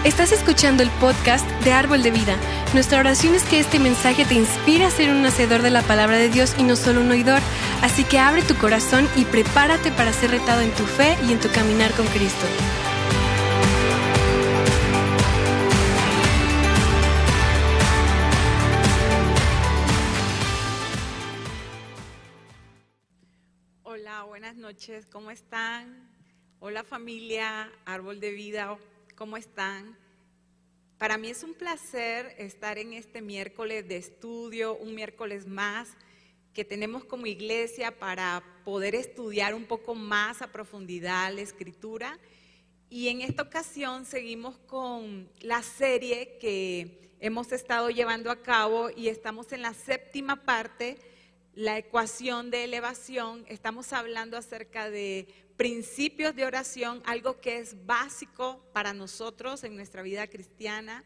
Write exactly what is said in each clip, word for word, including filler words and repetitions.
Estás escuchando el podcast de Árbol de Vida. Nuestra oración es que este mensaje te inspire a ser un hacedor de la palabra de Dios y no solo un oidor. Así que abre tu corazón y prepárate para ser retado en tu fe y en tu caminar con Cristo. Hola, buenas noches, ¿cómo están? Hola familia, Árbol de Vida, ¿cómo están? Para mí es un placer estar en este miércoles de estudio, un miércoles más que tenemos como iglesia para poder estudiar un poco más a profundidad la Escritura. Y en esta ocasión seguimos con la serie que hemos estado llevando a cabo y estamos en la séptima parte, la ecuación de elevación. Estamos hablando acerca de principios de oración, algo que es básico para nosotros en nuestra vida cristiana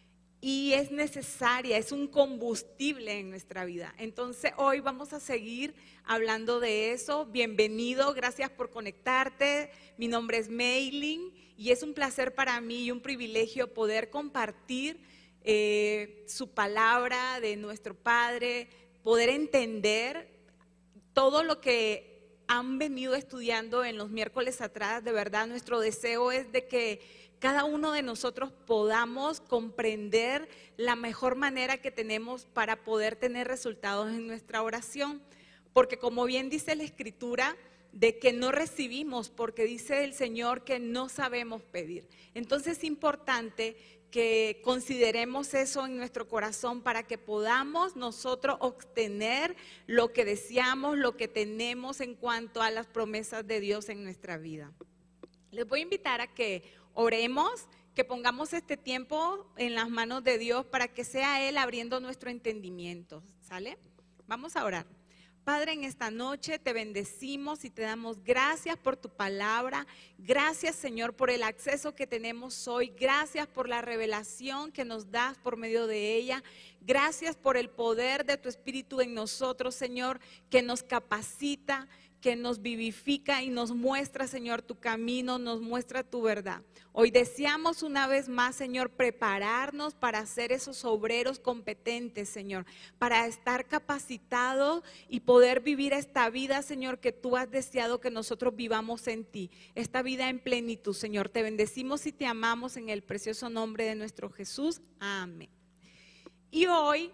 y es necesaria, es un combustible en nuestra vida. Entonces hoy vamos a seguir hablando de eso. Bienvenido, gracias por conectarte. Mi nombre es Maylin y es un placer para mí y un privilegio poder compartir eh, su palabra de nuestro Padre, poder entender todo lo que han venido estudiando en los miércoles atrás. De verdad, nuestro deseo es de que cada uno de nosotros podamos comprender la mejor manera que tenemos para poder tener resultados en nuestra oración. Porque como bien dice la Escritura, de que no recibimos, porque dice el Señor que no sabemos pedir. Entonces es importante que consideremos eso en nuestro corazón para que podamos nosotros obtener lo que deseamos, lo que tenemos en cuanto a las promesas de Dios en nuestra vida. Les voy a invitar a que oremos, que pongamos este tiempo en las manos de Dios para que sea Él abriendo nuestro entendimiento, ¿sale? Vamos a orar. Padre, en esta noche te bendecimos y te damos gracias por tu palabra. Gracias, Señor, por el acceso que tenemos hoy. Gracias por la revelación que nos das por medio de ella. Gracias por el poder de tu Espíritu en nosotros, Señor, que nos capacita, que nos vivifica y nos muestra, Señor, tu camino, nos muestra tu verdad. Hoy deseamos una vez más, Señor, prepararnos para ser esos obreros competentes, Señor, para estar capacitados y poder vivir esta vida, Señor, que tú has deseado que nosotros vivamos en ti, esta vida en plenitud, Señor. Te bendecimos y te amamos en el precioso nombre de nuestro Jesús. Amén. Y hoy,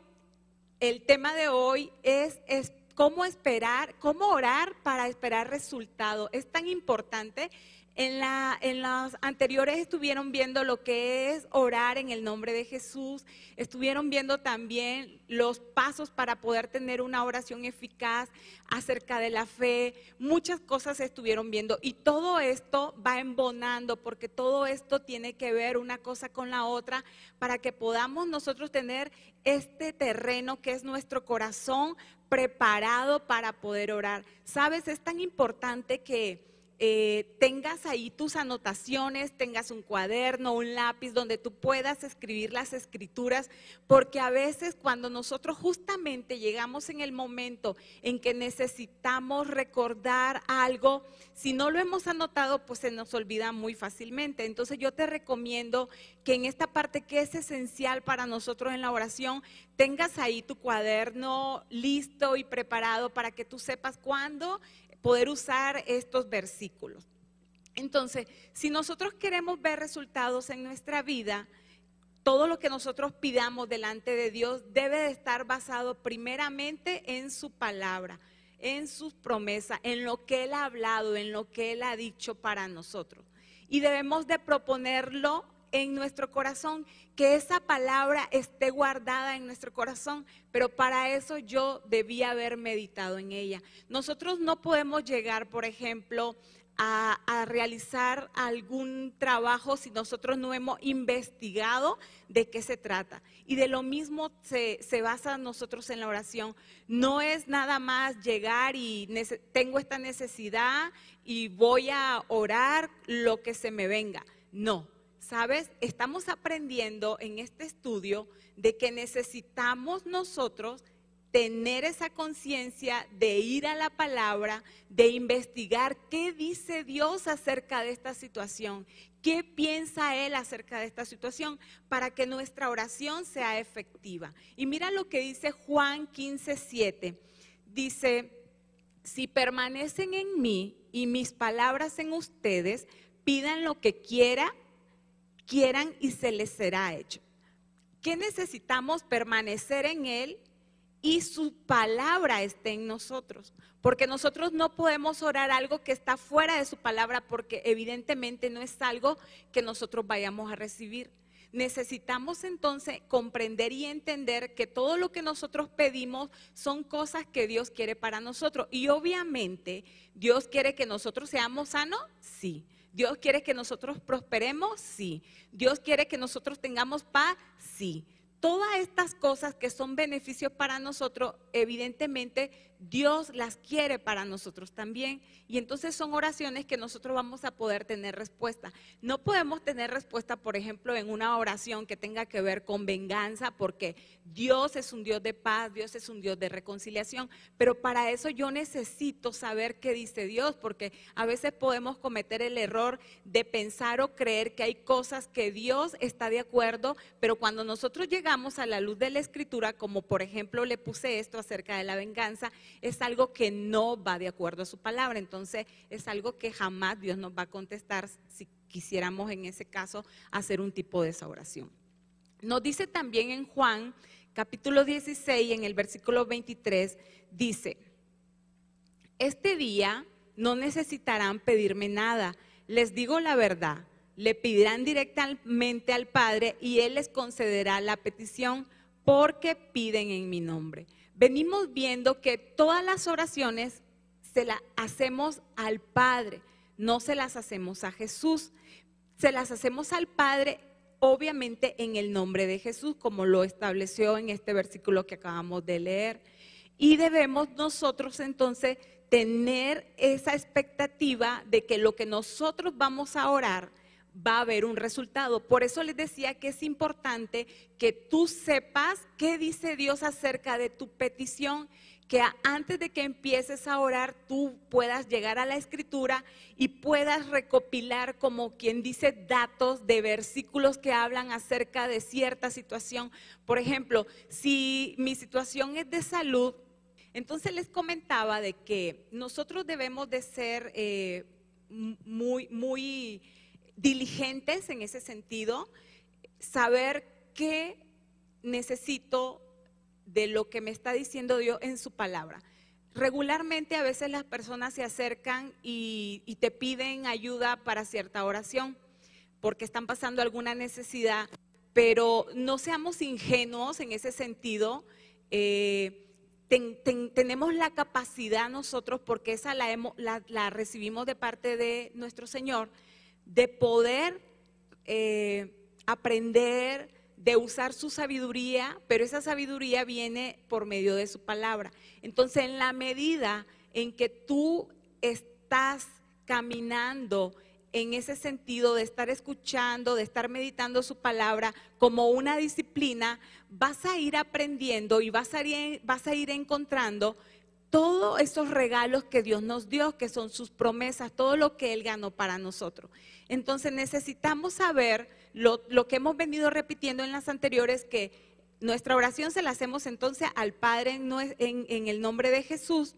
el tema de hoy es espiritual. ¿Cómo esperar, cómo orar para esperar resultados? Es tan importante. En, la, en las anteriores estuvieron viendo lo que es orar en el nombre de Jesús. Estuvieron viendo también los pasos para poder tener una oración eficaz acerca de la fe. Muchas cosas estuvieron viendo y todo esto va embonando porque todo esto tiene que ver una cosa con la otra para que podamos nosotros tener este terreno que es nuestro corazón preparado para poder orar. ¿Sabes? Es tan importante que Eh, tengas ahí tus anotaciones, tengas un cuaderno, un lápiz donde tú puedas escribir las escrituras, porque a veces cuando nosotros justamente llegamos en el momento en que necesitamos recordar algo, si no lo hemos anotado, pues se nos olvida muy fácilmente. Entonces yo te recomiendo que en esta parte que es esencial para nosotros en la oración, tengas ahí tu cuaderno listo y preparado para que tú sepas cuándo poder usar estos versículos. Entonces, si nosotros queremos ver resultados en nuestra vida, todo lo que nosotros pidamos delante de Dios debe de estar basado primeramente en su palabra, en sus promesas, en lo que Él ha hablado, en lo que Él ha dicho para nosotros. Y debemos de proponerlo en nuestro corazón, que esa palabra esté guardada en nuestro corazón, pero para eso yo debía haber meditado en ella. Nosotros no podemos llegar, por ejemplo, a, a realizar algún trabajo si nosotros no hemos investigado de qué se trata. Y de lo mismo se, se basa nosotros en la oración. No es nada más llegar y nece- tengo esta necesidad y voy a orar lo que se me venga. No. ¿Sabes? Estamos aprendiendo en este estudio de que necesitamos nosotros tener esa conciencia de ir a la palabra, de investigar qué dice Dios acerca de esta situación, qué piensa Él acerca de esta situación, para que nuestra oración sea efectiva. Y mira lo que dice Juan quince, siete. Dice, si permanecen en mí y mis palabras en ustedes, pidan lo que quiera, quieran y se les será hecho. ¿Qué necesitamos? Permanecer en Él y su palabra esté en nosotros, porque nosotros no podemos orar algo que está fuera de su palabra, porque evidentemente no es algo que nosotros vayamos a recibir. Necesitamos entonces comprender y entender que todo lo que nosotros pedimos son cosas que Dios quiere para nosotros, y obviamente Dios quiere que nosotros seamos sanos, sí. Dios quiere que nosotros prosperemos, sí. Dios quiere que nosotros tengamos paz, sí. Todas estas cosas que son beneficios para nosotros, evidentemente Dios las quiere para nosotros también. Y entonces son oraciones que nosotros vamos a poder tener respuesta. No podemos tener respuesta, por ejemplo, en una oración que tenga que ver con venganza, porque Dios es un Dios de paz, Dios es un Dios de reconciliación. Pero para eso yo necesito saber qué dice Dios, porque a veces podemos cometer el error de pensar o creer que hay cosas que Dios está de acuerdo, pero cuando nosotros llegamos a la luz de la Escritura, como por ejemplo le puse esto acerca de la venganza, es algo que no va de acuerdo a su palabra. Entonces es algo que jamás Dios nos va a contestar si quisiéramos en ese caso hacer un tipo de esa oración. Nos dice también en Juan capítulo dieciséis, en el versículo veintitrés, dice: este día no necesitarán pedirme nada, les digo la verdad, le pedirán directamente al Padre y Él les concederá la petición, porque piden en mi nombre. Venimos viendo que todas las oraciones se las hacemos al Padre, no se las hacemos a Jesús, se las hacemos al Padre, obviamente en el nombre de Jesús, como lo estableció en este versículo que acabamos de leer. Y debemos nosotros entonces tener esa expectativa de que lo que nosotros vamos a orar va a haber un resultado. Por eso les decía que es importante que tú sepas qué dice Dios acerca de tu petición, que antes de que empieces a orar tú puedas llegar a la Escritura y puedas recopilar, como quien dice, datos de versículos que hablan acerca de cierta situación. Por ejemplo, si mi situación es de salud, entonces les comentaba de que nosotros debemos de ser eh, muy, muy diligentes en ese sentido, saber qué necesito de lo que me está diciendo Dios en su palabra. Regularmente a veces las personas se acercan y, y te piden ayuda para cierta oración porque están pasando alguna necesidad, pero no seamos ingenuos en ese sentido. eh, ten, ten, tenemos la capacidad nosotros, porque esa la, hemos, la, la recibimos de parte de nuestro Señor, de poder eh, aprender, de usar su sabiduría, pero esa sabiduría viene por medio de su palabra. Entonces, en la medida en que tú estás caminando en ese sentido de estar escuchando, de estar meditando su palabra como una disciplina, vas a ir aprendiendo y vas a ir, vas a ir encontrando todos esos regalos que Dios nos dio, que son sus promesas, todo lo que Él ganó para nosotros. Entonces necesitamos saber lo, lo que hemos venido repitiendo en las anteriores, que nuestra oración se la hacemos entonces al Padre en, en, en el nombre de Jesús,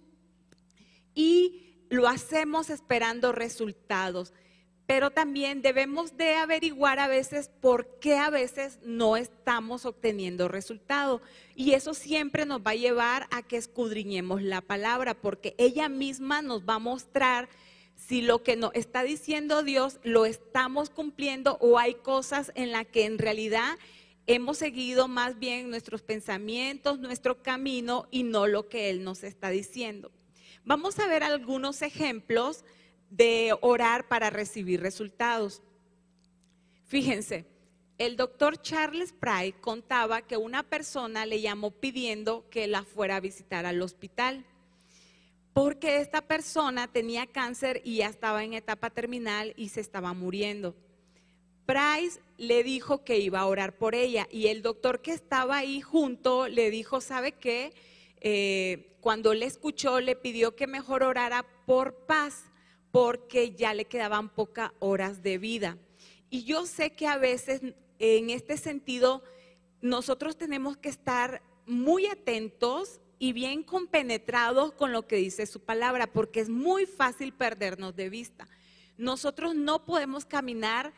y lo hacemos esperando resultados. Pero también debemos de averiguar a veces por qué a veces no estamos obteniendo resultados. Y eso siempre nos va a llevar a que escudriñemos la palabra, porque ella misma nos va a mostrar si lo que nos está diciendo Dios lo estamos cumpliendo, o hay cosas en las que en realidad hemos seguido más bien nuestros pensamientos, nuestro camino, y no lo que Él nos está diciendo. Vamos a ver algunos ejemplos de orar para recibir resultados. Fíjense, el doctor Charles Pry contaba que una persona le llamó pidiendo que la fuera a visitar al hospital, porque esta persona tenía cáncer y ya estaba en etapa terminal y se estaba muriendo. Price le dijo que iba a orar por ella, y el doctor que estaba ahí junto le dijo: ¿sabe qué? eh, cuando le escuchó, le pidió que mejor orara por paz, porque ya le quedaban pocas horas de vida. Y yo sé que a veces en este sentido nosotros tenemos que estar muy atentos y bien compenetrados con lo que dice su palabra, porque es muy fácil perdernos de vista. Nosotros no podemos caminar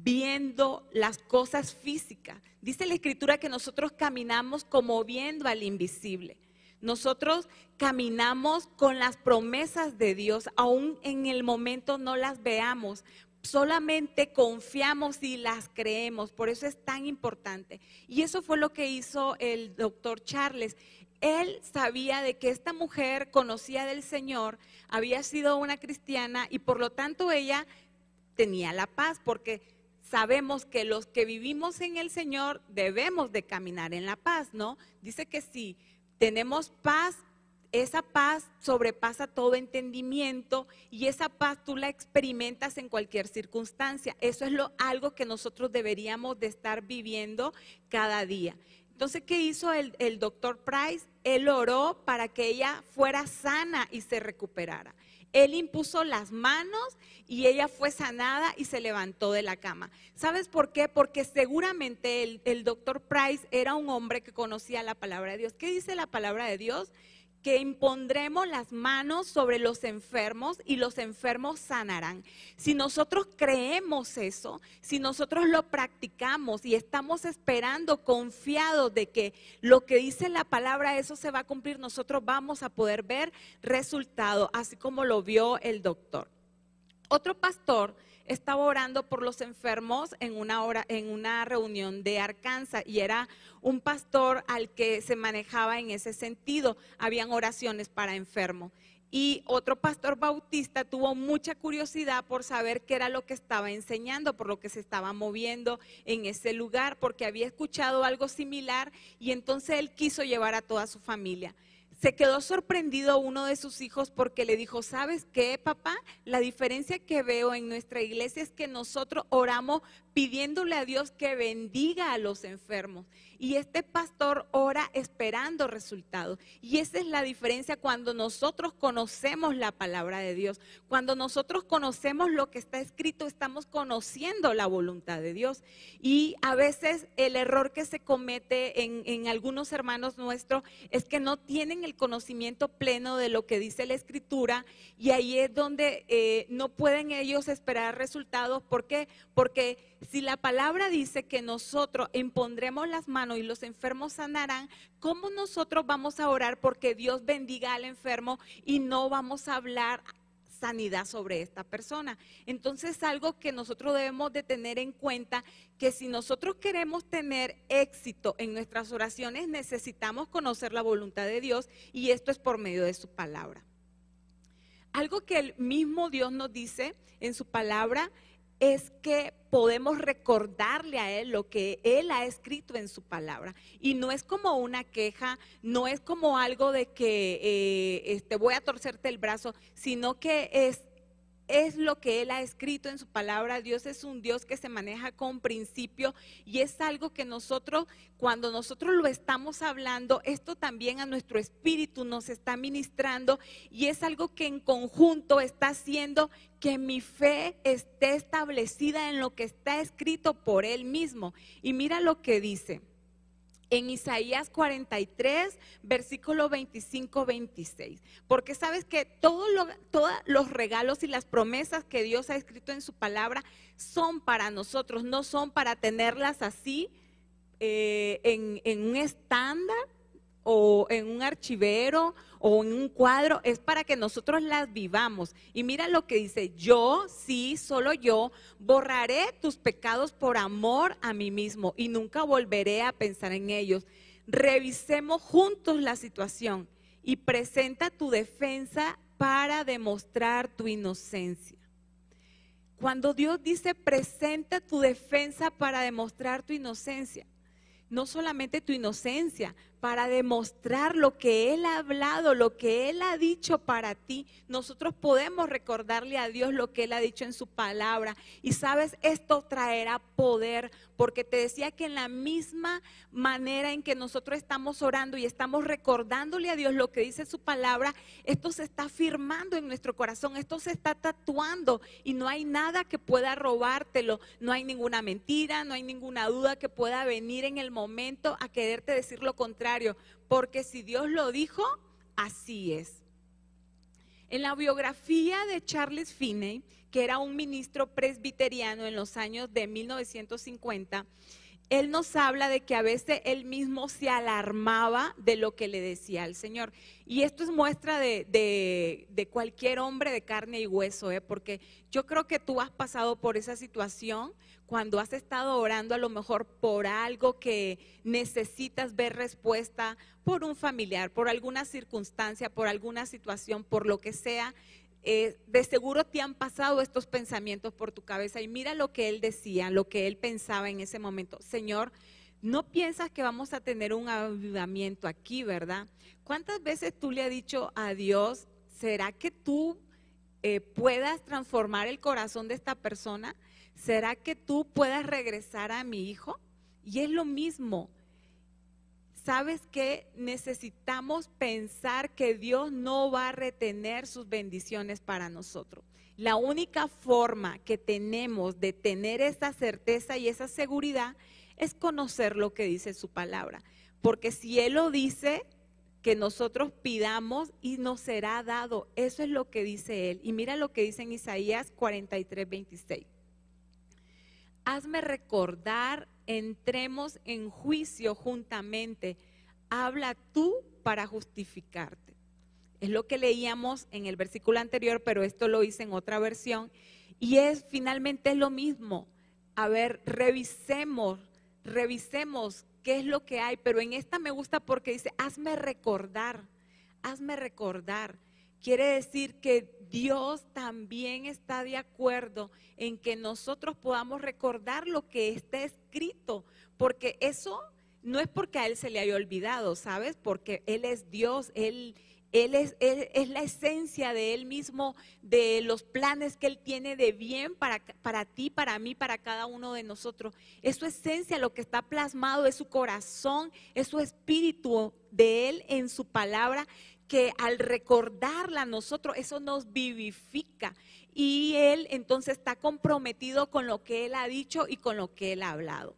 viendo las cosas físicas. Dice la Escritura que nosotros caminamos como viendo al invisible. Nosotros caminamos con las promesas de Dios, aún en el momento no las veamos. Solamente confiamos y las creemos, por eso es tan importante. Y eso fue lo que hizo el doctor Charles. Él sabía de que esta mujer conocía del Señor, había sido una cristiana y por lo tanto ella tenía la paz, porque sabemos que los que vivimos en el Señor debemos de caminar en la paz, ¿no? Dice que si tenemos paz, esa paz sobrepasa todo entendimiento y esa paz tú la experimentas en cualquier circunstancia. Eso es lo, algo que nosotros deberíamos de estar viviendo cada día. Entonces, ¿qué hizo el, el doctor Price? Él oró para que ella fuera sana y se recuperara. Él impuso las manos y ella fue sanada y se levantó de la cama. ¿Sabes por qué? Porque seguramente el, el doctor Price era un hombre que conocía la palabra de Dios. ¿Qué dice la palabra de Dios? Que impondremos las manos sobre los enfermos y los enfermos sanarán. Si nosotros creemos eso, si nosotros lo practicamos y estamos esperando confiados de que lo que dice la palabra, eso se va a cumplir, nosotros vamos a poder ver resultados, así como lo vio el doctor. Otro pastor estaba orando por los enfermos en una, hora, en una reunión de Arkansas y era un pastor al que se manejaba en ese sentido. Habían oraciones para enfermos. Y otro pastor bautista tuvo mucha curiosidad por saber qué era lo que estaba enseñando, por lo que se estaba moviendo en ese lugar, porque había escuchado algo similar y entonces él quiso llevar a toda su familia. Se quedó sorprendido uno de sus hijos porque le dijo, ¿sabes qué, papá? La diferencia que veo en nuestra iglesia es que nosotros oramos pidiéndole a Dios que bendiga a los enfermos. Y este pastor ora esperando resultados. Y esa es la diferencia cuando nosotros conocemos la palabra de Dios. Cuando nosotros conocemos lo que está escrito, estamos conociendo la voluntad de Dios. Y a veces el error que se comete en, en algunos hermanos nuestros es que no tienen el conocimiento pleno de lo que dice la Escritura. Y ahí es donde eh, no pueden ellos esperar resultados. ¿Por qué? Porque si la palabra dice que nosotros impondremos las manos y los enfermos sanarán, ¿cómo nosotros vamos a orar porque Dios bendiga al enfermo y no vamos a hablar sanidad sobre esta persona? Entonces es algo que nosotros debemos de tener en cuenta, que si nosotros queremos tener éxito en nuestras oraciones, necesitamos conocer la voluntad de Dios y esto es por medio de su palabra. Algo que el mismo Dios nos dice en su palabra es que podemos recordarle a Él lo que Él ha escrito en su palabra. Y no es como una queja, no es como algo de que eh, este, voy a torcerte el brazo, sino que es, es lo que Él ha escrito en su palabra. Dios es un Dios que se maneja con principio y es algo que nosotros, cuando nosotros lo estamos hablando, esto también a nuestro espíritu nos está ministrando y es algo que en conjunto está haciendo que mi fe esté establecida en lo que está escrito por Él mismo. Y mira lo que dice en Isaías cuarenta y tres, versículo veinticinco veintiséis. Porque sabes que todo lo, todos los regalos y las promesas que Dios ha escrito en su palabra son para nosotros, no son para tenerlas así eh, en, en un estándar o en un archivero o en un cuadro, es para que nosotros las vivamos. Y mira lo que dice: yo, sí, solo yo, borraré tus pecados por amor a mí mismo y nunca volveré a pensar en ellos. Revisemos juntos la situación y presenta tu defensa para demostrar tu inocencia. Cuando Dios dice presenta tu defensa para demostrar tu inocencia, no solamente tu inocencia, para demostrar lo que Él ha hablado, lo que Él ha dicho para ti. Nosotros podemos recordarle a Dios lo que Él ha dicho en su palabra. Y sabes, esto traerá poder, porque te decía que en la misma manera en que nosotros estamos orando y estamos recordándole a Dios lo que dice su palabra, esto se está firmando en nuestro corazón, esto se está tatuando y no hay nada que pueda robártelo, no hay ninguna mentira, no hay ninguna duda que pueda venir en el momento a quererte decir lo contrario, porque si Dios lo dijo, así es. En la biografía de Charles Finney, que era un ministro presbiteriano en los años de mil novecientos cincuenta, él nos habla de que a veces él mismo se alarmaba de lo que le decía el Señor. Y esto es muestra de, de, de cualquier hombre de carne y hueso, ¿eh? Porque yo creo que tú has pasado por esa situación cuando has estado orando a lo mejor por algo que necesitas ver respuesta, por un familiar, por alguna circunstancia, por alguna situación, por lo que sea. Eh, de seguro te han pasado estos pensamientos por tu cabeza y mira lo que él decía, lo que él pensaba en ese momento. Señor, no piensas que vamos a tener un avivamiento aquí, ¿verdad? ¿Cuántas veces tú le has dicho a Dios, ¿será que tú eh, puedas transformar el corazón de esta persona? ¿Será que tú puedas regresar a mi hijo? Y es lo mismo. ¿Sabes qué? Necesitamos pensar que Dios no va a retener sus bendiciones para nosotros. La única forma que tenemos de tener esa certeza y esa seguridad es conocer lo que dice su palabra. Porque si Él lo dice, que nosotros pidamos y nos será dado. Eso es lo que dice Él. Y mira lo que dice en Isaías cuarenta y tres, veintiséis. Hazme recordar, entremos en juicio juntamente. Habla tú para justificarte. Es lo que leíamos en el versículo anterior, pero esto lo hice en otra versión. Y es finalmente es lo mismo. A ver, revisemos, revisemos qué es lo que hay. Pero en esta me gusta porque dice, hazme recordar, hazme recordar. Quiere decir que Dios también está de acuerdo en que nosotros podamos recordar lo que está escrito, porque eso no es porque a Él se le haya olvidado, ¿sabes? Porque Él es Dios, Él, él, es, él es la esencia de Él mismo, de los planes que Él tiene de bien para, para ti, para mí, para cada uno de nosotros. Es su esencia, lo que está plasmado, es su corazón, es su espíritu de Él en su palabra, que al recordarla a nosotros, eso nos vivifica. Y Él entonces está comprometido con lo que Él ha dicho y con lo que Él ha hablado.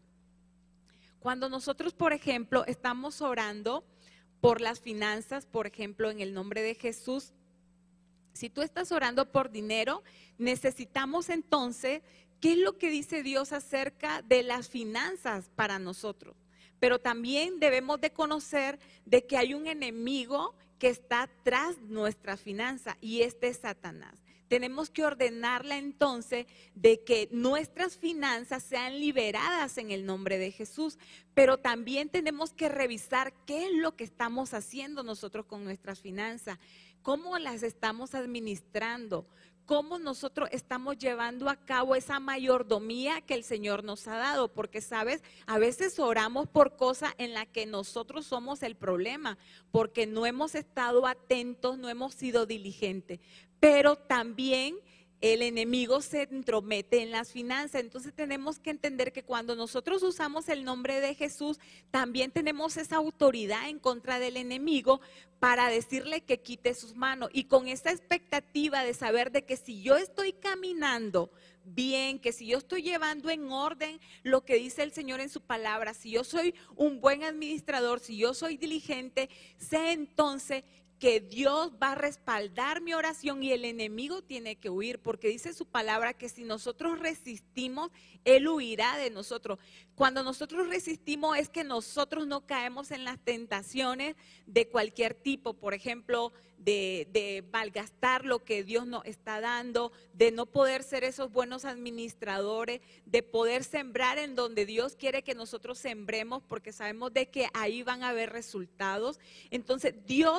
Cuando nosotros, por ejemplo, estamos orando por las finanzas, por ejemplo, en el nombre de Jesús, si tú estás orando por dinero, necesitamos entonces, ¿qué es lo que dice Dios acerca de las finanzas para nosotros? Pero también debemos de conocer de que hay un enemigo que está tras nuestra finanza y este es Satanás. Tenemos que ordenarla entonces de que nuestras finanzas sean liberadas en el nombre de Jesús, pero también tenemos que revisar qué es lo que estamos haciendo nosotros con nuestras finanzas, cómo las estamos administrando, cómo nosotros estamos llevando a cabo esa mayordomía que el Señor nos ha dado, porque sabes, a veces oramos por cosas en las que nosotros somos el problema, porque no hemos estado atentos, no hemos sido diligentes, pero también el enemigo se entromete en las finanzas. Entonces tenemos que entender que cuando nosotros usamos el nombre de Jesús, también tenemos esa autoridad en contra del enemigo para decirle que quite sus manos. Y con esa expectativa de saber de que si yo estoy caminando bien, que si yo estoy llevando en orden lo que dice el Señor en su palabra, si yo soy un buen administrador, si yo soy diligente, sé entonces que Dios va a respaldar mi oración y el enemigo tiene que huir, porque dice su palabra que si nosotros resistimos, Él huirá de nosotros. Cuando nosotros resistimos es que nosotros no caemos en las tentaciones de cualquier tipo, por ejemplo, de, de malgastar lo que Dios nos está dando, de no poder ser esos buenos administradores, de poder sembrar en donde Dios quiere que nosotros sembremos, porque sabemos de que ahí van a haber resultados. Entonces Dios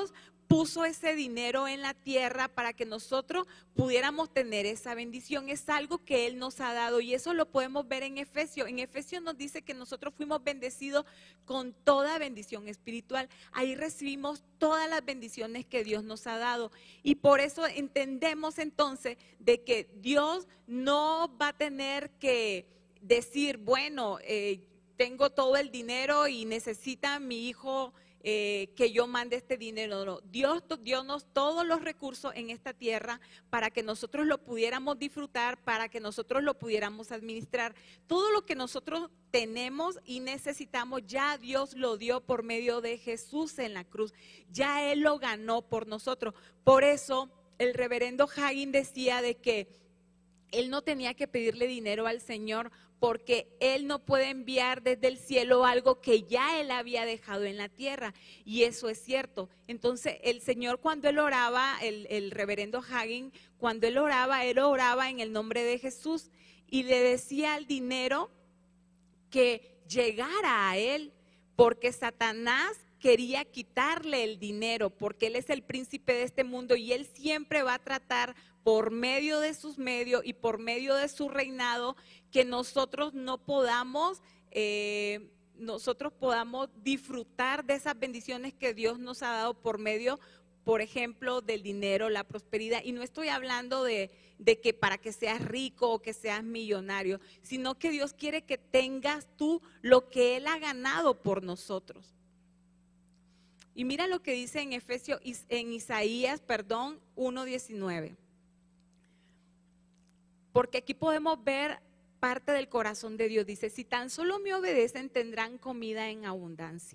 puso ese dinero en la tierra para que nosotros pudiéramos tener esa bendición. Es algo que Él nos ha dado y eso lo podemos ver en Efesios. En Efesios nos dice que nosotros fuimos bendecidos con toda bendición espiritual. Ahí recibimos todas las bendiciones que Dios nos ha dado y por eso entendemos entonces de que Dios no va a tener que decir, bueno, eh, tengo todo el dinero y necesita mi hijo Eh, que yo mande este dinero. No, Dios dio-nos todos los recursos en esta tierra para que nosotros lo pudiéramos disfrutar, para que nosotros lo pudiéramos administrar. Todo lo que nosotros tenemos y necesitamos, ya Dios lo dio por medio de Jesús en la cruz. Ya Él lo ganó por nosotros. Por eso el reverendo Hagin decía de que él no tenía que pedirle dinero al Señor porque Él no puede enviar desde el cielo algo que ya Él había dejado en la tierra. Y eso es cierto. Entonces el Señor cuando Él oraba, el, el reverendo Hagin, cuando Él oraba, Él oraba en el nombre de Jesús y le decía al dinero que llegara a Él porque Satanás quería quitarle el dinero porque Él es el príncipe de este mundo y Él siempre va a tratar por medio de sus medios y por medio de su reinado que nosotros no podamos, eh, nosotros podamos disfrutar de esas bendiciones que Dios nos ha dado por medio, por ejemplo, del dinero, la prosperidad. Y no estoy hablando de, de que para que seas rico o que seas millonario, sino que Dios quiere que tengas tú lo que Él ha ganado por nosotros. Y mira lo que dice en Efesios, en Isaías, perdón, uno diecinueve. Porque aquí podemos ver parte del corazón de Dios. Dice, si tan solo me obedecen tendrán comida en abundancia.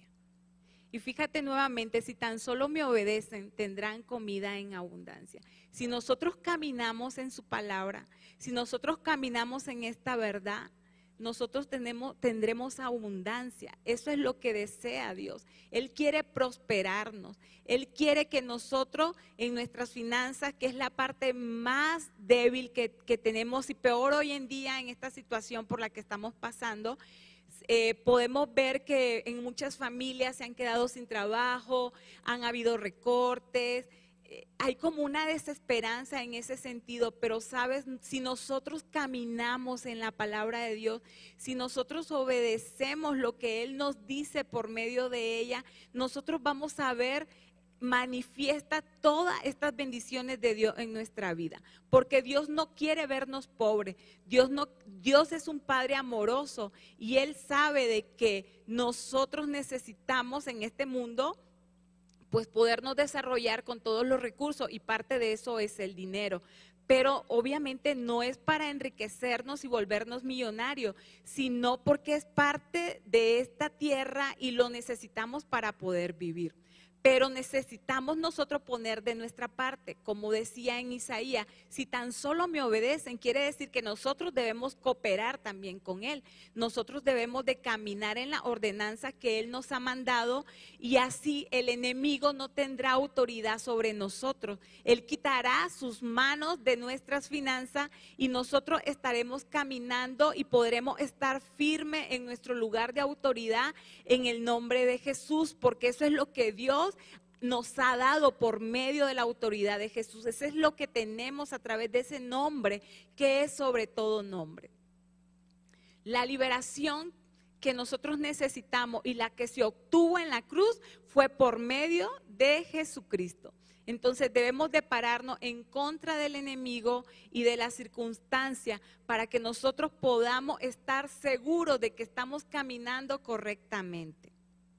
Y fíjate nuevamente, si tan solo me obedecen tendrán comida en abundancia. Si nosotros caminamos en su palabra, si nosotros caminamos en esta verdad, nosotros tenemos, tendremos abundancia. Eso es lo que desea Dios. Él quiere prosperarnos. Él quiere que nosotros en nuestras finanzas, que es la parte más débil que, que tenemos y peor hoy en día en esta situación por la que estamos pasando, eh, podemos ver que en muchas familias se han quedado sin trabajo, han habido recortes. Hay como una desesperanza en ese sentido, pero sabes, si nosotros caminamos en la palabra de Dios, si nosotros obedecemos lo que Él nos dice por medio de ella, nosotros vamos a ver manifiesta todas estas bendiciones de Dios en nuestra vida, porque Dios no quiere vernos pobres. Dios no, Dios es un Padre amoroso y Él sabe de que nosotros necesitamos en este mundo pues podernos desarrollar con todos los recursos y parte de eso es el dinero. Pero obviamente no es para enriquecernos y volvernos millonarios, sino porque es parte de esta tierra y lo necesitamos para poder vivir. Pero necesitamos nosotros poner de nuestra parte, como decía en Isaías, si tan solo me obedecen, quiere decir que nosotros debemos cooperar también con Él. Nosotros debemos de caminar en la ordenanza que Él nos ha mandado y así el enemigo no tendrá autoridad sobre nosotros. Él quitará sus manos de nuestras finanzas y nosotros estaremos caminando y podremos estar firmes en nuestro lugar de autoridad en el nombre de Jesús, porque eso es lo que Dios nos ha dado por medio de la autoridad de Jesús. Eso es lo que tenemos a través de ese nombre que es sobre todo nombre. La liberación que nosotros necesitamos y la que se obtuvo en la cruz fue por medio de Jesucristo. Entonces debemos de pararnos en contra del enemigo y de las circunstancias para que nosotros podamos estar seguros de que estamos caminando correctamente.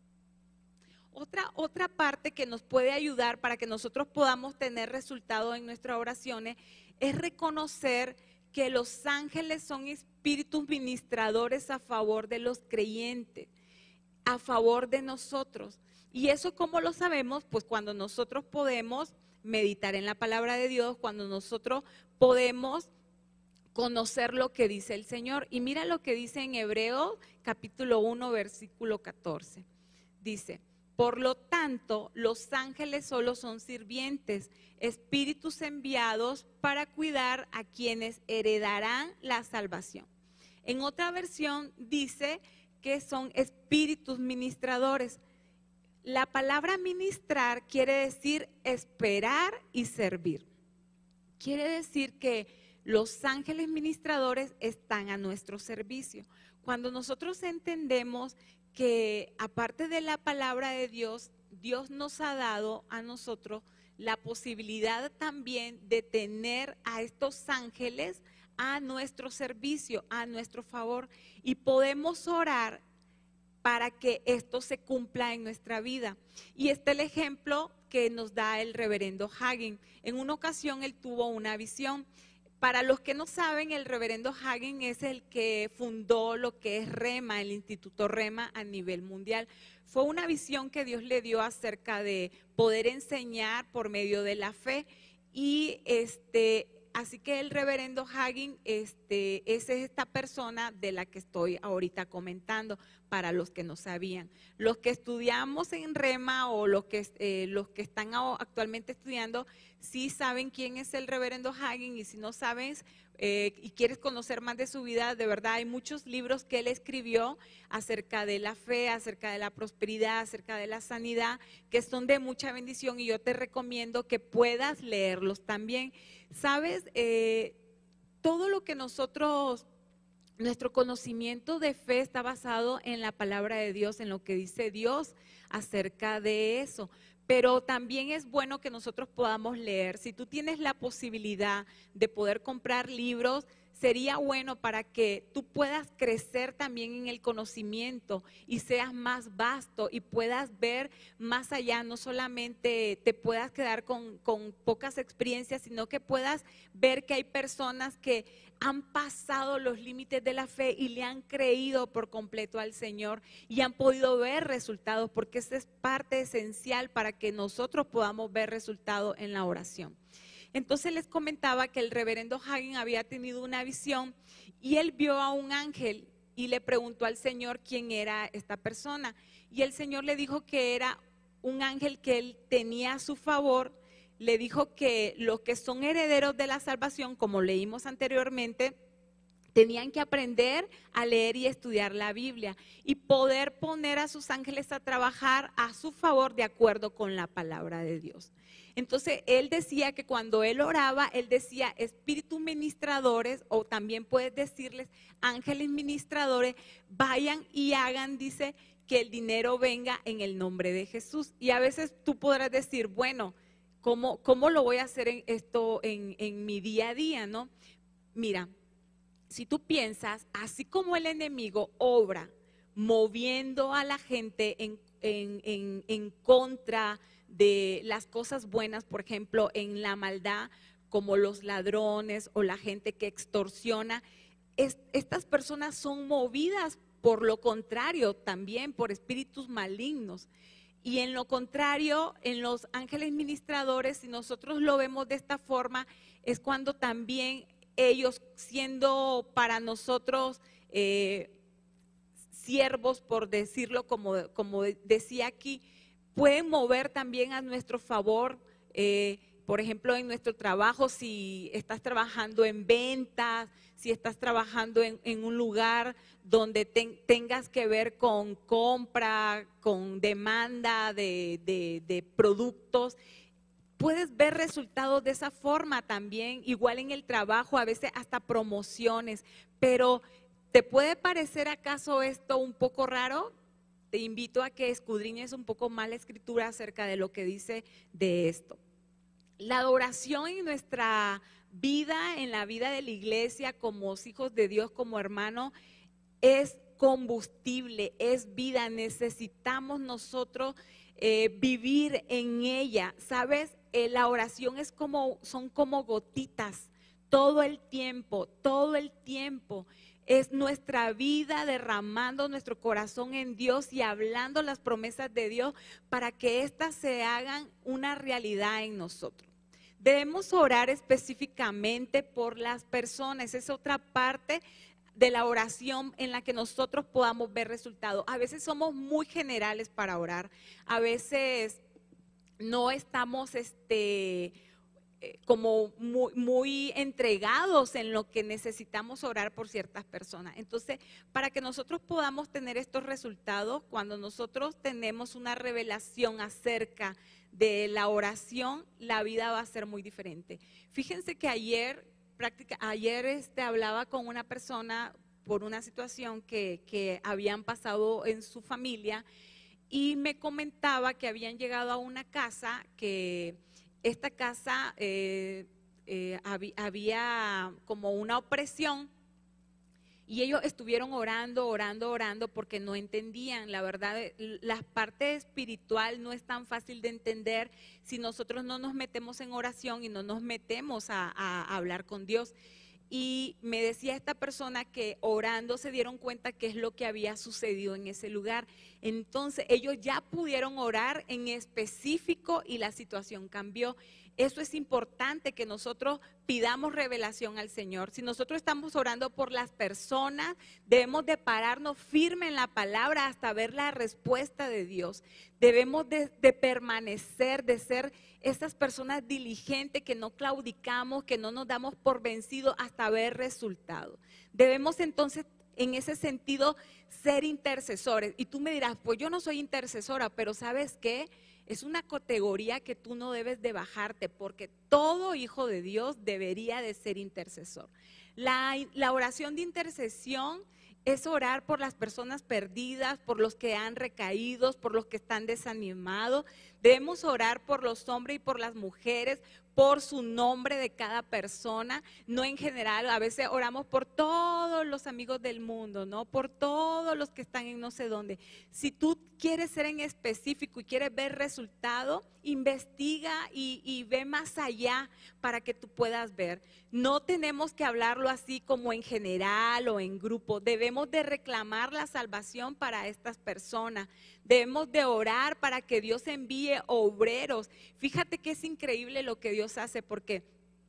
Otra, otra parte que nos puede ayudar para que nosotros podamos tener resultados en nuestras oraciones es reconocer que los ángeles son espíritus ministradores a favor de los creyentes, a favor de nosotros. ¿Y eso cómo lo sabemos? Pues cuando nosotros podemos meditar en la palabra de Dios, cuando nosotros podemos conocer lo que dice el Señor. Y mira lo que dice en Hebreos capítulo uno, versículo catorce. Dice, por lo tanto, los ángeles solo son sirvientes, espíritus enviados para cuidar a quienes heredarán la salvación. En otra versión dice que son espíritus ministradores. la palabra ministrar quiere decir esperar y servir. Quiere decir que los ángeles ministradores están a nuestro servicio. Cuando nosotros entendemos que aparte de la palabra de Dios, Dios nos ha dado a nosotros la posibilidad también de tener a estos ángeles a nuestro servicio, a nuestro favor, y podemos orar para que esto se cumpla en nuestra vida. Y este es el ejemplo que nos da el reverendo Hagin. En una ocasión él tuvo una visión. Para los que no saben, el reverendo Hagin es el que fundó lo que es REMA, el Instituto REMA a nivel mundial. Fue una visión que Dios le dio acerca de poder enseñar por medio de la fe. Y este, así que el reverendo Hagin, este, esa es esta persona de la que estoy ahorita comentando, para los que no sabían. Los que estudiamos en REMA o los que, eh, los que están actualmente estudiando, sí saben quién es el reverendo Hagin, y si no sabes eh, y quieres conocer más de su vida, de verdad hay muchos libros que él escribió acerca de la fe, acerca de la prosperidad, acerca de la sanidad, que son de mucha bendición, y yo te recomiendo que puedas leerlos también. Sabes, eh, todo lo que nosotros, nuestro conocimiento de fe está basado en la palabra de Dios, en lo que dice Dios acerca de eso. Pero también es bueno que nosotros podamos leer. Si tú tienes la posibilidad de poder comprar libros, sería bueno para que tú puedas crecer también en el conocimiento y seas más vasto y puedas ver más allá. No solamente te puedas quedar con, con pocas experiencias, sino que puedas ver que hay personas que han pasado los límites de la fe y le han creído por completo al Señor y han podido ver resultados, porque esa es parte esencial para que nosotros podamos ver resultados en la oración. Entonces les comentaba que el reverendo Hagin había tenido una visión y él vio a un ángel y le preguntó al Señor quién era esta persona, y el Señor le dijo que era un ángel que él tenía a su favor. Le dijo que los que son herederos de la salvación, como leímos anteriormente, tenían que aprender a leer y estudiar la Biblia y poder poner a sus ángeles a trabajar a su favor de acuerdo con la palabra de Dios. Entonces él decía que cuando él oraba, él decía espíritus ministradores, o también puedes decirles ángeles ministradores, vayan y hagan, dice, que el dinero venga en el nombre de Jesús. Y a veces tú podrás decir, bueno, ¿Cómo, ¿Cómo lo voy a hacer en esto en, en mi día a día, no? Mira, si tú piensas, así como el enemigo obra moviendo a la gente en, en, en, en contra de las cosas buenas, por ejemplo, en la maldad, como los ladrones o la gente que extorsiona, es, estas personas son movidas por lo contrario también, por espíritus malignos. Y en lo contrario, en los ángeles ministradores, si nosotros lo vemos de esta forma, es cuando también ellos, siendo para nosotros eh, siervos, por decirlo como, como decía aquí, pueden mover también a nuestro favor. Eh, por ejemplo, en nuestro trabajo, si estás trabajando en ventas, si estás trabajando en, en un lugar donde ten, tengas que ver con compra, con demanda de, de, de productos, puedes ver resultados de esa forma también. Igual en el trabajo, a veces hasta promociones. Pero ¿te puede parecer acaso esto un poco raro? Te invito a que escudriñes un poco más la escritura acerca de lo que dice de esto. La adoración en nuestra vida, en la vida de la iglesia, como hijos de Dios, como hermanos, es combustible, es vida. Necesitamos nosotros eh, vivir en ella. ¿Sabes? Eh, la oración es como, son como gotitas, todo el tiempo, todo el tiempo. Es nuestra vida derramando nuestro corazón en Dios y hablando las promesas de Dios para que éstas se hagan una realidad en nosotros. Debemos orar específicamente por las personas. Es otra parte de la oración en la que nosotros podamos ver resultados. A veces somos muy generales para orar. A veces no estamos este, eh, como muy, muy entregados en lo que necesitamos orar por ciertas personas. Entonces, para que nosotros podamos tener estos resultados, cuando nosotros tenemos una revelación acerca de la oración, la vida va a ser muy diferente. Fíjense que ayer, práctica, ayer este, hablaba con una persona por una situación que, que habían pasado en su familia y me comentaba que habían llegado a una casa, que esta casa eh, eh, había, había como una opresión. Y ellos estuvieron orando, orando, orando porque no entendían. La verdad, la parte espiritual no es tan fácil de entender si nosotros no nos metemos en oración y no nos metemos a, a, a hablar con Dios. Y me decía esta persona que orando se dieron cuenta qué es lo que había sucedido en ese lugar. Entonces ellos ya pudieron orar en específico y la situación cambió. Eso es importante, que nosotros pidamos revelación al Señor. Si nosotros estamos orando por las personas, debemos de pararnos firme en la palabra hasta ver la respuesta de Dios. Debemos de, de permanecer, de ser esas personas diligentes, que no claudicamos, que no nos damos por vencidos hasta ver resultados. Debemos entonces, en ese sentido, ser intercesores. Y tú me dirás, pues yo no soy intercesora, pero ¿sabes qué? Es una categoría que tú no debes de bajarte, porque todo hijo de Dios debería de ser intercesor. La, la oración de intercesión es orar por las personas perdidas, por los que han recaído, por los que están desanimados. Debemos orar por los hombres y por las mujeres, por su nombre de cada persona, no en general. A veces oramos por todos los amigos del mundo, ¿no? Por todos los que están en no sé dónde. Si tú quieres ser en específico y quieres ver resultado, investiga y, y ve más allá para que tú puedas ver. No tenemos que hablarlo así como en general o en grupo. Debemos de reclamar la salvación para estas personas. Debemos de orar para que Dios envíe obreros. Fíjate que es increíble lo que Dios hace, porque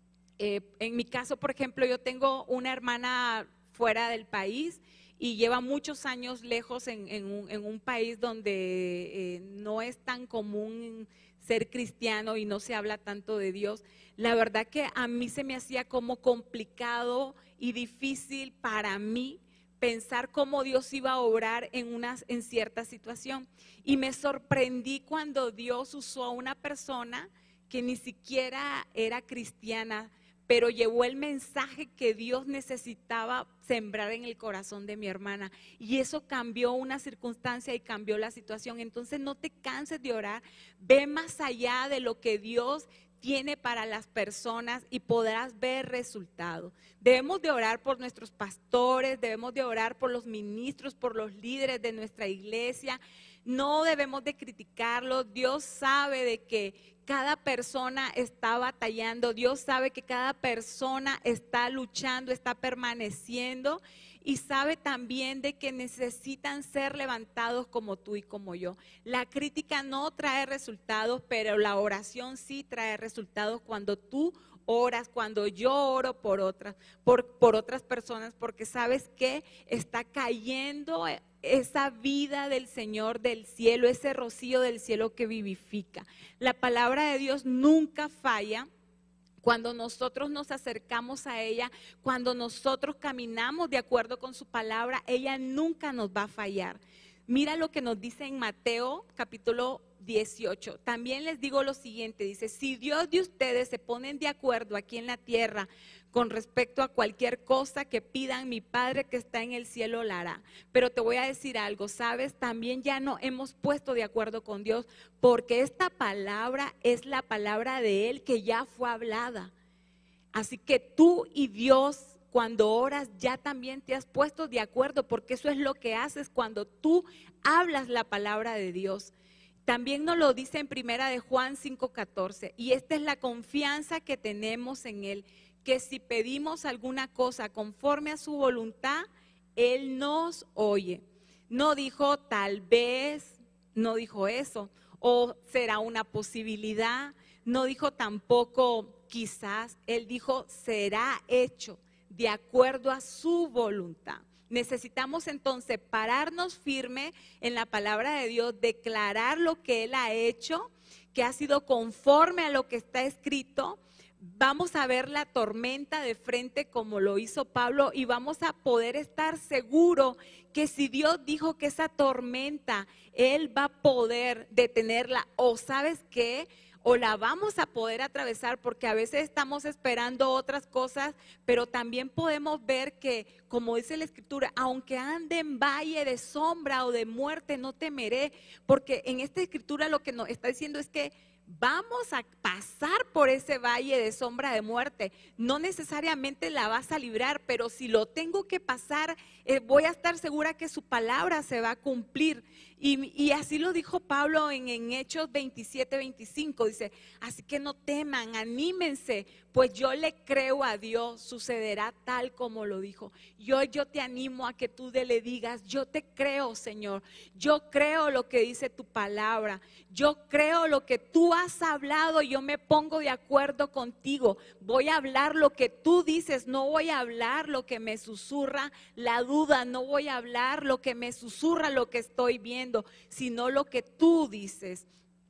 eh, en mi caso, por ejemplo, yo tengo una hermana fuera del país y lleva muchos años lejos en, en, un, en un país donde eh, no es tan común ser cristiano y no se habla tanto de Dios. La verdad que a mí se me hacía como complicado y difícil para mí pensar cómo Dios iba a obrar en, una, en cierta situación. Y me sorprendí cuando Dios usó a una persona que ni siquiera era cristiana, pero llevó el mensaje que Dios necesitaba sembrar en el corazón de mi hermana. Y eso cambió una circunstancia y cambió la situación. Entonces no te canses de orar, ve más allá de lo que Dios tiene para las personas y podrás ver resultados. Debemos de orar por nuestros pastores, debemos de orar por los ministros, por los líderes de nuestra iglesia. No debemos de criticarlos. Dios sabe de que cada persona está batallando, Dios sabe que cada persona está luchando, está permaneciendo, y sabe también de que necesitan ser levantados como tú y como yo. La crítica no trae resultados, pero la oración sí trae resultados cuando tú oras, cuando yo oro por otras, por, por otras personas, porque sabes que está cayendo esa vida del Señor del cielo, ese rocío del cielo que vivifica. La palabra de Dios nunca falla. Cuando nosotros nos acercamos a ella, cuando nosotros caminamos de acuerdo con su palabra, ella nunca nos va a fallar. Mira lo que nos dice en Mateo capítulo dieciocho. También les digo lo siguiente, dice: si Dios de ustedes se ponen de acuerdo aquí en la tierra con respecto a cualquier cosa que pidan, mi Padre que está en el cielo la hará. Pero te voy a decir algo, ¿sabes? También ya no hemos puesto de acuerdo con Dios, porque esta palabra es la palabra de Él que ya fue hablada. Así que tú y Dios, cuando oras, ya también te has puesto de acuerdo, porque eso es lo que haces cuando tú hablas la palabra de Dios. También nos lo dice en primera de Juan cinco catorce, y esta es la confianza que tenemos en Él, que si pedimos alguna cosa conforme a su voluntad, Él nos oye. No dijo tal vez, no dijo eso, o será una posibilidad, no dijo tampoco quizás, Él dijo será hecho de acuerdo a su voluntad. Necesitamos entonces pararnos firme en la palabra de Dios, declarar lo que Él ha hecho, que ha sido conforme a lo que está escrito, vamos a ver la tormenta de frente como lo hizo Pablo y vamos a poder estar seguros que si Dios dijo que esa tormenta, Él va a poder detenerla. O ¿sabes qué? O la vamos a poder atravesar, porque a veces estamos esperando otras cosas, pero también podemos ver que, como dice la Escritura, aunque ande en valle de sombra o de muerte, no temeré, porque en esta Escritura lo que nos está diciendo es que vamos a pasar por ese valle de sombra de muerte. No necesariamente la vas a librar, pero si lo tengo que pasar, eh, voy a estar segura que su palabra se va a cumplir. Y, y así lo dijo Pablo en, en Hechos veintisiete, veinticinco. Dice, así que no teman, anímense, pues yo le creo a Dios, sucederá tal como lo dijo. Yo, yo te animo a que tú le digas, yo te creo, Señor. Yo creo lo que dice tu palabra. Yo creo lo que tú has hablado, yo me pongo de acuerdo contigo. Voy a hablar lo que tú dices, no voy a hablar lo que me susurra la duda, no voy a hablar lo que me susurra lo que estoy viendo, sino lo que tú dices.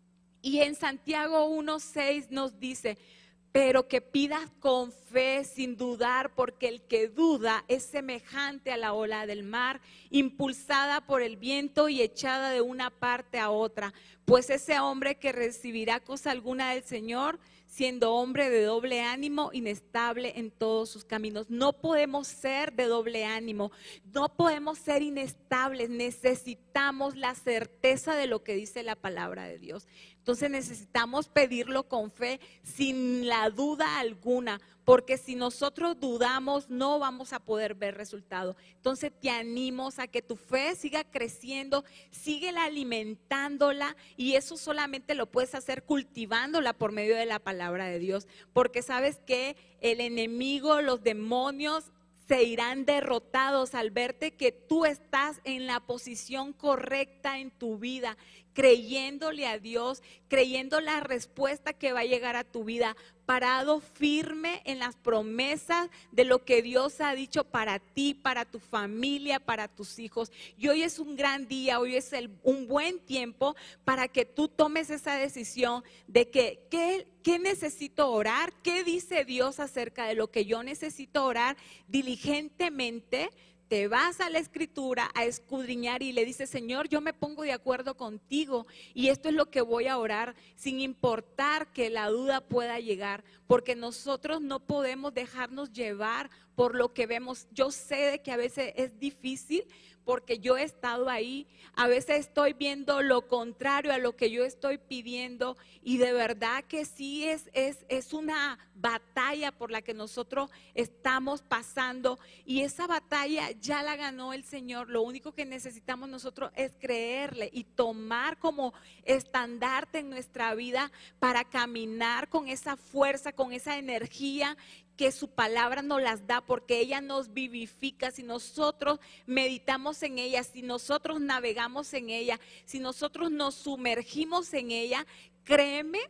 Y en Santiago uno seis nos dice, pero que pidas con fe sin dudar, porque el que duda es semejante a la ola del mar, impulsada por el viento y echada de una parte a otra. Pues ese hombre que recibirá cosa alguna del Señor, siendo hombre de doble ánimo, inestable en todos sus caminos. No podemos ser de doble ánimo, no podemos ser inestables, necesitamos la certeza de lo que dice la palabra de Dios. Entonces necesitamos pedirlo con fe, sin la duda alguna, porque si nosotros dudamos no vamos a poder ver resultado. Entonces te animo a que tu fe siga creciendo, síguela alimentándola, y eso solamente lo puedes hacer cultivándola por medio de la palabra de Dios, porque sabes que el enemigo, los demonios, se irán derrotados al verte que tú estás en la posición correcta en tu vida, creyéndole a Dios, creyendo la respuesta que va a llegar a tu vida, parado firme en las promesas de lo que Dios ha dicho para ti, para tu familia, para tus hijos. Y hoy es un gran día, hoy es el, un buen tiempo para que tú tomes esa decisión de que, ¿qué, qué necesito orar? ¿Qué dice Dios acerca de lo que yo necesito orar? Diligentemente te vas a la Escritura a escudriñar y le dices, Señor, yo me pongo de acuerdo contigo y esto es lo que voy a orar, sin importar que la duda pueda llegar, porque nosotros no podemos dejarnos llevar por lo que vemos. Yo sé de que a veces es difícil, porque yo he estado ahí, a veces estoy viendo lo contrario a lo que yo estoy pidiendo, y de verdad que sí es, es, es una batalla por la que nosotros estamos pasando, y esa batalla ya la ganó el Señor. Lo único que necesitamos nosotros es creerle y tomar como estandarte en nuestra vida para caminar con esa fuerza, con esa energía que su palabra nos las da, porque ella nos vivifica. Si nosotros meditamos en ella, si nosotros navegamos en ella, si nosotros nos sumergimos en ella, créeme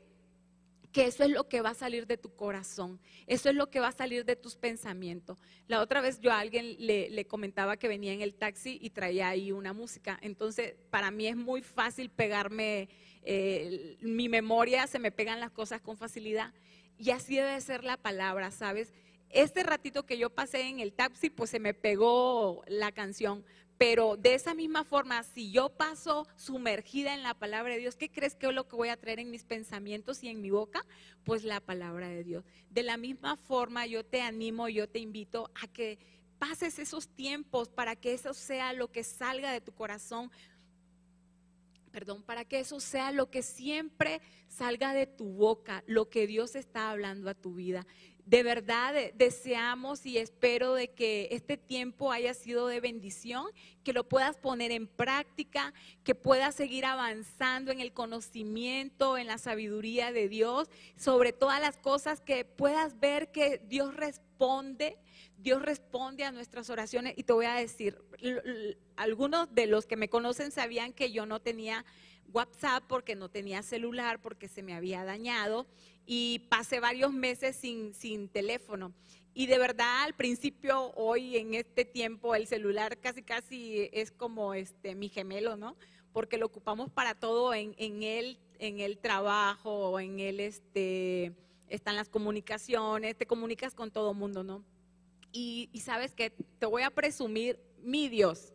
que eso es lo que va a salir de tu corazón, eso es lo que va a salir de tus pensamientos. La otra vez yo a alguien le, le comentaba que venía en el taxi y traía ahí una música, entonces para mí es muy fácil pegarme, eh, mi memoria, se me pegan las cosas con facilidad. Y así debe ser la palabra, ¿sabes? Este ratito que yo pasé en el taxi, pues se me pegó la canción. Pero de esa misma forma, si yo paso sumergida en la palabra de Dios, ¿qué crees que es lo que voy a traer en mis pensamientos y en mi boca? Pues la palabra de Dios. De la misma forma, yo te animo, yo te invito a que pases esos tiempos para que eso sea lo que salga de tu corazón. Perdón, para que eso sea lo que siempre salga de tu boca, lo que Dios está hablando a tu vida. De verdad deseamos y espero de que este tiempo haya sido de bendición, que lo puedas poner en práctica, que puedas seguir avanzando en el conocimiento, en la sabiduría de Dios, sobre todas las cosas, que puedas ver que Dios responde. Dios responde a nuestras oraciones. Y te voy a decir, algunos de los que me conocen sabían que yo no tenía WhatsApp porque no tenía celular, porque se me había dañado, y pasé varios meses sin, sin teléfono. Y de verdad al principio, hoy en este tiempo, el celular casi casi es como este mi gemelo, ¿no? Porque lo ocupamos para todo en, en, el, en el trabajo, en el este... están las comunicaciones, te comunicas con todo mundo, ¿no? Y, y sabes que te voy a presumir mi Dios.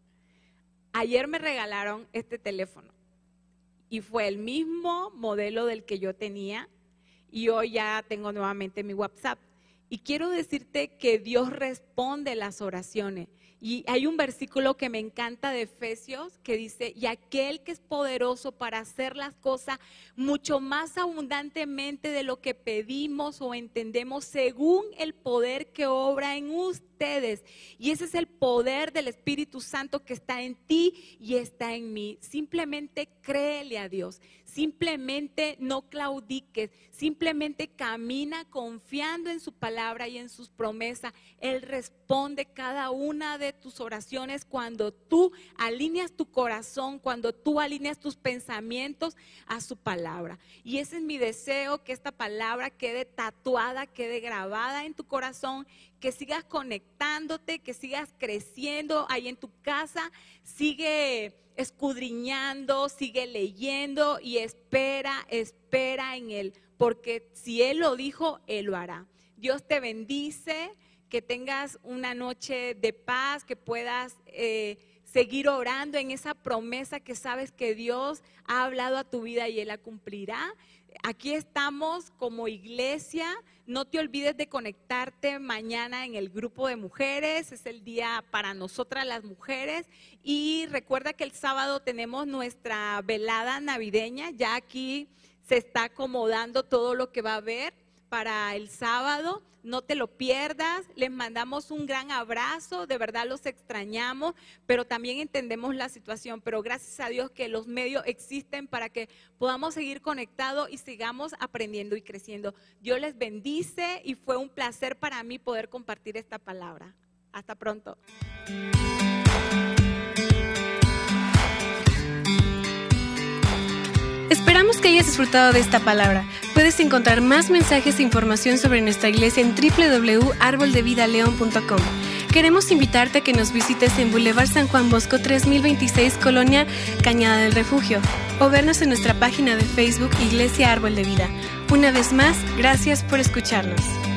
Ayer me regalaron este teléfono y fue el mismo modelo del que yo tenía y hoy ya tengo nuevamente mi WhatsApp. Y quiero decirte que Dios responde las oraciones. Y hay un versículo que me encanta de Efesios que dice, y aquel que es poderoso para hacer las cosas mucho más abundantemente de lo que pedimos o entendemos según el poder que obra en ustedes. Y ese es el poder del Espíritu Santo que está en ti y está en mí. Simplemente créele a Dios, simplemente no claudiques, simplemente camina confiando en su palabra y en sus promesas. Él responde cada una de tus oraciones cuando tú alineas tu corazón, cuando tú alineas tus pensamientos a su palabra. Y ese es mi deseo, que esta palabra quede tatuada, quede grabada en tu corazón, que sigas conectándote, que sigas creciendo ahí en tu casa, sigue escudriñando, sigue leyendo y espera, espera en Él, porque si Él lo dijo, Él lo hará. Dios te bendice, que tengas una noche de paz, que puedas eh, seguir orando en esa promesa que sabes que Dios ha hablado a tu vida y Él la cumplirá. Aquí estamos como iglesia. No te olvides de conectarte mañana en el grupo de mujeres. Es el día para nosotras las mujeres. Y recuerda que el sábado tenemos nuestra velada navideña. Ya aquí se está acomodando todo lo que va a haber para el sábado. No te lo pierdas. Les mandamos un gran abrazo, de verdad los extrañamos, pero también entendemos la situación, pero gracias a Dios que los medios existen para que podamos seguir conectados y sigamos aprendiendo y creciendo. Dios les bendice y fue un placer para mí poder compartir esta palabra. Hasta pronto. Esperamos que hayas disfrutado de esta palabra. Puedes encontrar más mensajes e información sobre nuestra iglesia en doble u doble u doble u punto árbol de vida león punto com. Queremos invitarte a que nos visites en Boulevard San Juan Bosco tres mil veintiséis, Colonia Cañada del Refugio, o vernos en nuestra página de Facebook Iglesia Árbol de Vida. Una vez más, gracias por escucharnos.